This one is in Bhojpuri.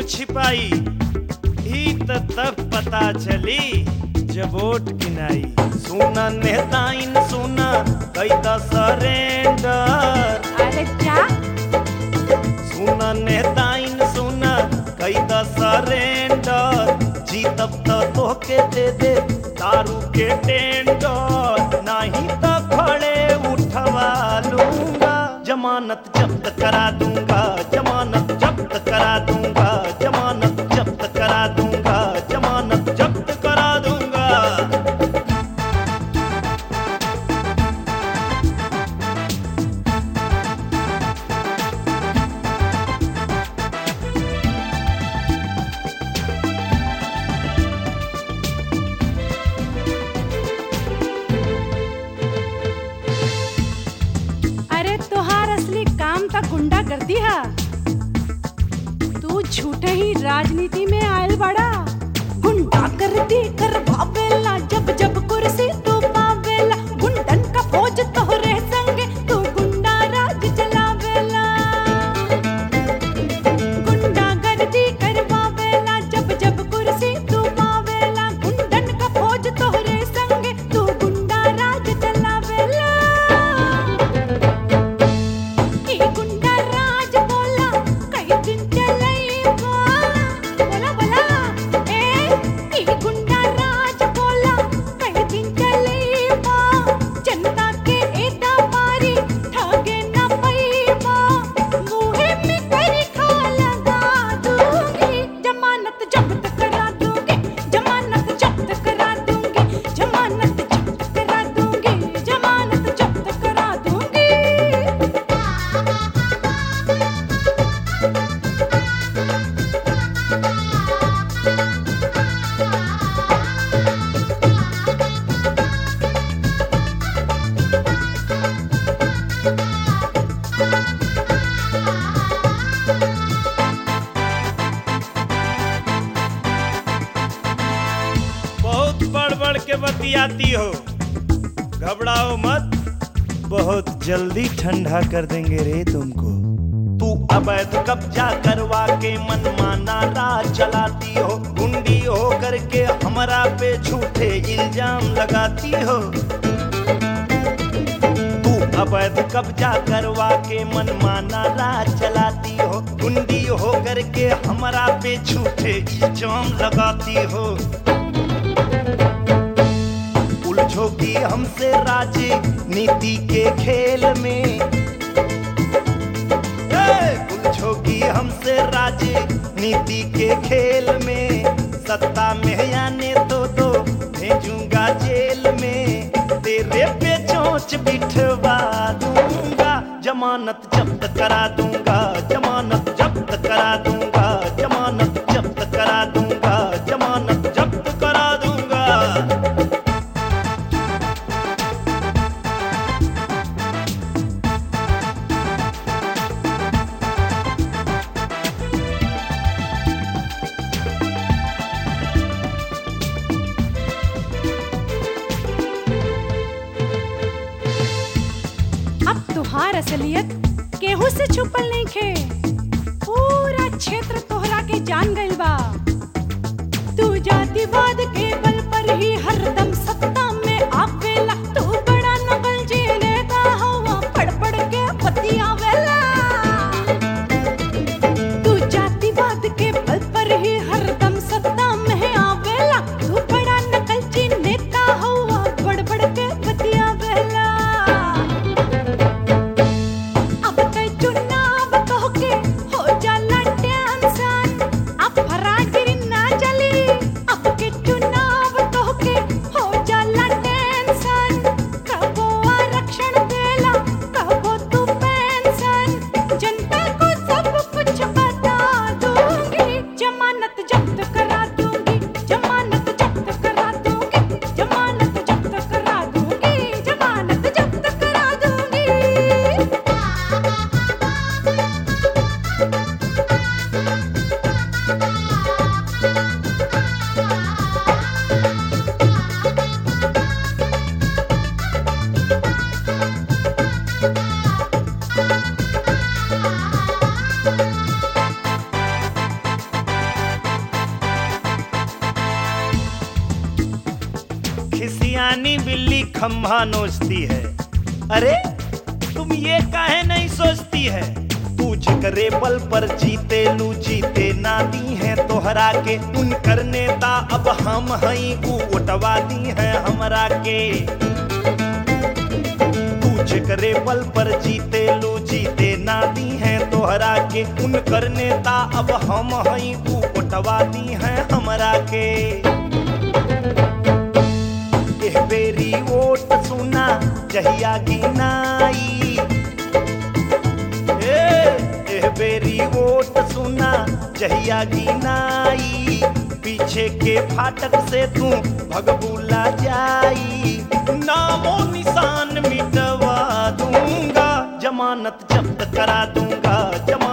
छिपाई ही त तब पता चली जब वोट गिनाई। सुना नेताइन सुना कैदा सरेंडर। अरे क्या? सुना नेताइन सुना कैदा सरेंडर। जीतब त तोहके दे दे दारू के टेंडर। नहीं तो खड़े उठवा लूंगा जमानत जब्त करा दूंगा। जमानत जब्त करा दूंगा। जमानत जब्त करा दूंगा। जमानत जब्त करा दूंगा। अरे तोहार असली काम ता गुंडा कर दिया। तू झूठे ही राजनीति में आयल बड़ा। गुंडा कर दी कर बाबेला जब जब कुर्सी तू पावेला। गुंडन का फौज तोहरे संगे तू गुंडा राज चलावेला। गुंडा कर दी कर बाबेला जब जब कुर्सी तू पावेला। गुंडन का फौज तोहरे संगे तू गुंडा राज चलावेला। ई गुंडा राज बोला कई दिन चलेगा। बोला बोला ए ई गुंडा राज बोला कई दिन चलेगा। जनता के एदा पारी ठगे न पैबा। मुहे में करी खा लगा दूंगी। जमानत जब्त करा दूंगी। जमानत जब्त करा दूंगी। जमानत जब्त करा दूंगी। जमानत जब्त करा दूंगी। बहुत बढ़ बढ़ के बतियाती हो। घबराओ मत, बहुत जल्दी ठंडा कर देंगे रे तुमको। तू अवैध कब्जा करवा के मनमाना राज चलाती हो। गुंडी हो करके हमरा पे झूठे इल्जाम लगाती हो। तू अवैध कब्जा करवा के मनमाना राज चलाती हो। गुंडी हो करके हमरा पे झूठे इल्जाम लगाती हो। उलझोगी हमसे राजनीति के खेल में। उलझोगी हमसे राजनीति के खेल में। सत्ता में आने तो भेजूंगा जेल में। तेरे पे चोंच बिठवा दूंगा। जमानत जब्त करा दूंगा। जमानत जब्त करा दूंगा। जमानत जब्त करा दूंगा। जमानत जब्त करा दूंगा। अब तुहार असलियत केहू से छुपल नहीं खे। पूरा क्षेत्र तोहरा के जान गइल बा। तू जातिवाद के बल पर ही हरदम सत्ता में आवेला। तू बड़ा नकल जी नेता हवा पढ़ पढ़ के बतियावेला। तू जातिवाद के बल पर ही हरदम सत्ता में आवेला। तू बड़ा नकल जी नेता हवा पढ़ पढ़ के बतियावेला। अब ते चुनाव तोहके हो जाला टेंशन। अब फरागिरी ना चली। अब के चुनाव तोहके हो जाला खम्भा नोचती है। अरे तुम ये काहे नहीं सोचती है, तू जिक्रे बल पर जीते लू जीते ना दी है तोहरा के, उन करने ता अब हम हई ऊ उठवा दी है हमरा के। तू जिक्रे बल पर जीते लू जीते ना दी है तोहरा के, उन करने ता अब हम हई ऊ उठवा दी है हमरा के। एह बेरी वोट सुना जहिया गिनाई, एह बेरी वोट सुना जहिया गिनाई, पीछे के फाटक से तू भगबुला जाई, नामो निशान मिटवा दूंगा, जमानत जब्त करा दूंगा।